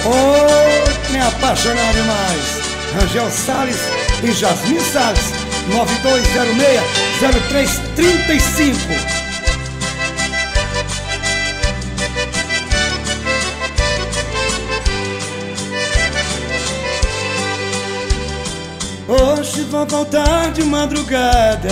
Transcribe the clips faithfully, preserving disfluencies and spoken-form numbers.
Oh, me apaixonar demais. Rangel Salles e Jasmin Salles. Nove dois zero seis, zero três três cinco. Hoje vou voltar de madrugada.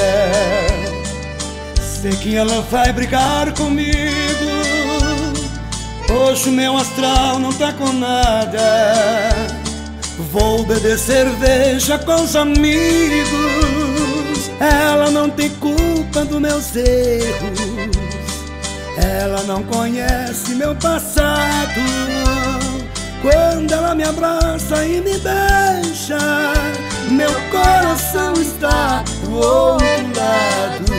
Sei que ela vai brigar comigo. Hoje o meu astral não tá com nada. Vou beber cerveja com os amigos. Ela não tem culpa dos meus erros. Ela não conhece meu passado. Quando ela me abraça e me beija, meu coração está do outro lado.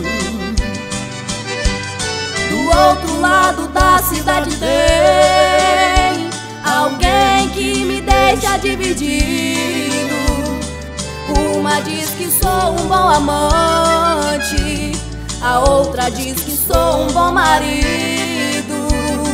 Do outro lado da cidade tem alguém que me deixa dividido. Uma diz que sou um bom amante, a outra diz que sou um bom marido.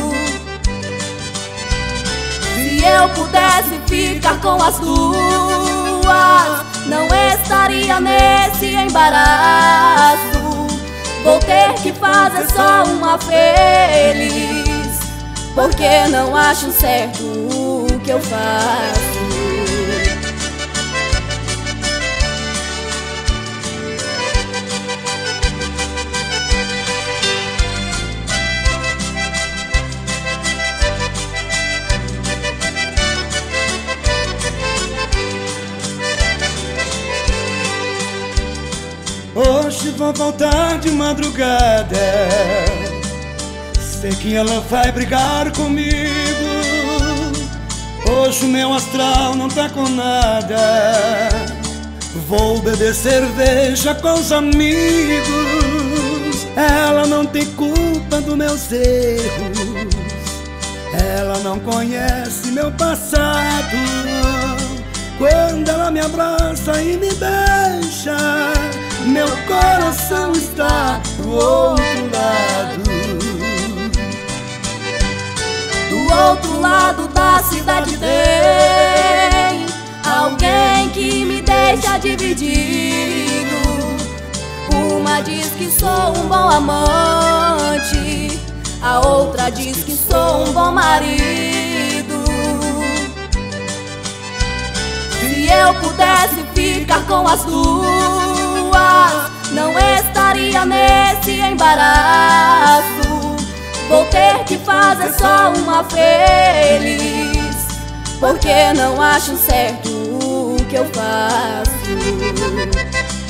Se eu pudesse ficar com as duas, não estaria nesse embaraço. Vou ter que fazer só uma feliz, porque não acho certo o que eu faço. Hoje vou voltar de madrugada. Sei que ela vai brigar comigo. Hoje o meu astral não tá com nada. Vou beber cerveja com os amigos. Ela não tem culpa dos meus erros. Ela não conhece meu passado. Quando ela me abraça e me beija, meu coração está do outro lado. Do outro lado da cidade tem alguém que me deixa dividido. Uma diz que sou um bom amante, a outra diz que sou um bom marido. Se eu pudesse ficar com as duas, não estaria nesse embaraço. Vou ter que fazer só uma feliz, porque não acho certo o que eu faço.